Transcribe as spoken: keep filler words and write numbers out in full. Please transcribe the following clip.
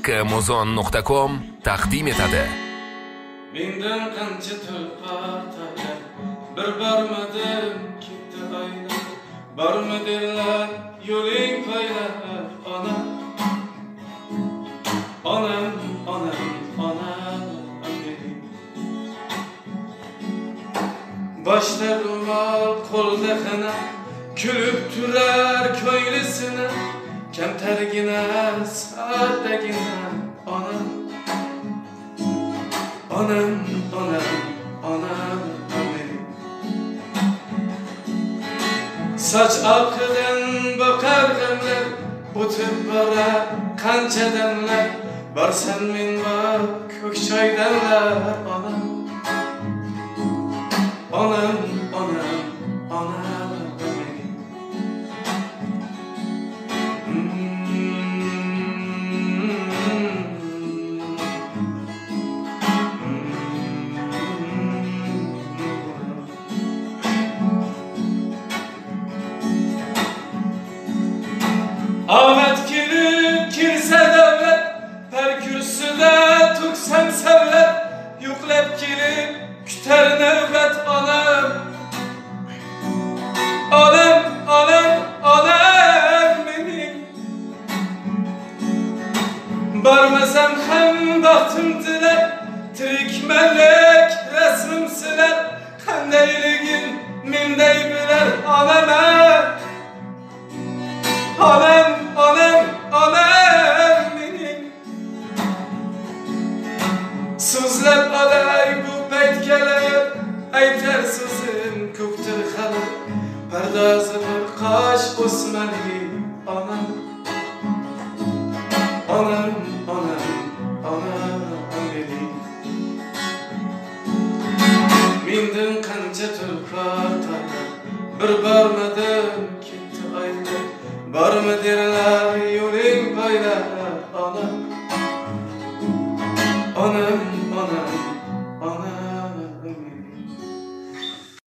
Muzon nuqta com taqdim etadi. Mendan qancha tulqatlar bir bormadim ketdi ayna. Bormadilar yo'ling poylab ona. Onam, onam, onam mening. Boshda ro'mol, qo'lda xana, kulib turar ko'nglisini. Kamtargina, saddagina onam. Onam, onam, onam mening. Soch oqidan boqar g'amlar, o'tib borar qancha damlar. Borsan men bor ko'k choydanlar onam. Onam, onam, onam mening. Ahmet kelib kelsa davlat, per kürsüde tuksam savlat, yuklab kelib kutar navbat onam. Onam, onam, onam mening. Bormasam ham baxtim tilar, tirikmanlik rasmim silar. Qandayligin menday bilar onam. Onam, onam, onam mening. So'zlab olay bu paytgalar, aytar so'zim ko'pdir hali. Pardozi bir qosh o'smali onam. Onam, onam, onam mening. Mendan qancha tulqatlar bir bormadim ketdi ayna. Bormadilar yo'ling poylab onam. Onam, onam,